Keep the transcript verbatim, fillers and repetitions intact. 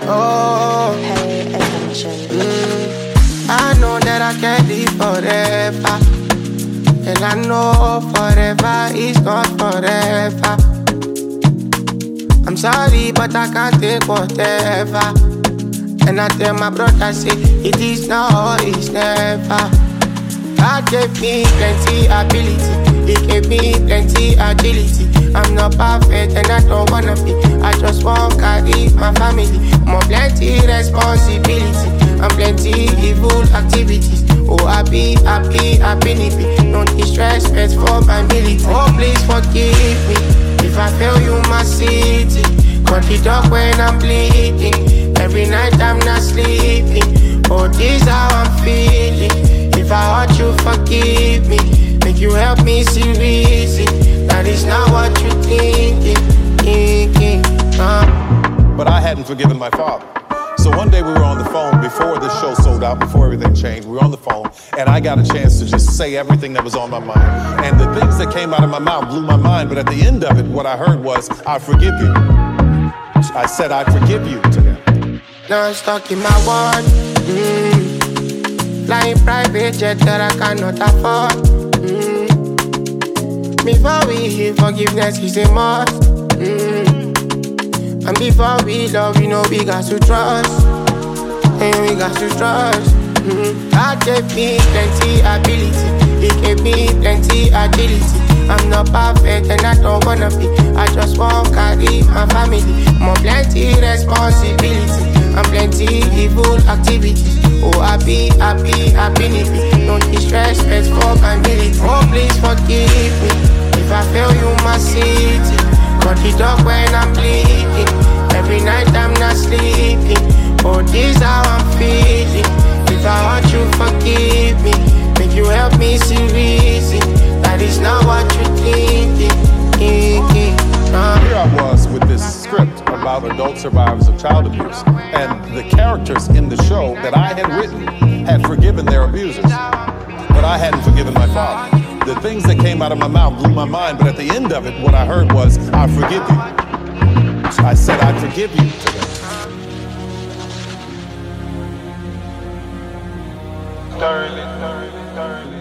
Oh, pay attention. Mm, I know that I can't live forever, and I know forever is not forever. I'm sorry, but I can't take whatever. And I tell my brother, say it is now or it's never. God gave me plenty ability, He gave me plenty agility. I'm not perfect and I don't wanna be. I just want carry my family. More plenty responsibility and plenty evil activities. Oh, happy, happy, happy, no disrespect for my ability. Oh, please forgive me if I fail you, my city. Cut it up when I'm bleeding. Every night I'm not sleeping. Oh, this how I'm feeling. If I hurt you, forgive me. Make you help me see reason. That is not what you're thinking, thinking, uh. But I hadn't forgiven my father. So one day we were on the phone before the show sold out, before everything changed. We were on the phone, and I got a chance to just say everything that was on my mind. And the things that came out of my mouth blew my mind. But at the end of it, what I heard was, I forgive you. I said, I forgive you to him. Now I'm stuck in my one. Mm. Flying private jet that I cannot afford. Mm. Before we hear forgiveness is a must. Mm. And before we love, you know we got to trust. And we got to trust. Mm. God gave me plenty ability, He gave me plenty agility. I'm not perfect and I don't wanna be. I just want carry my family. More plenty responsibility and plenty evil activities. Oh, happy, happy, happy, no disrespect for my ability. Oh, please forgive me if I fail you, my city. Cut it up when I'm bleeding. Every night I'm not sleeping. Oh, this how I'm feeling. If I want you, forgive me. Make you help me see reason. That is not what you're thinking, thinking, uh. Here I was with this script about adult survivors of child abuse, and the characters in the show that I had written had forgiven their abusers, but I hadn't forgiven my father. The things that came out of my mouth blew my mind, but at the end of it, what I heard was, I forgive you. I said, I forgive you to them. Thoroughly, thoroughly, thoroughly.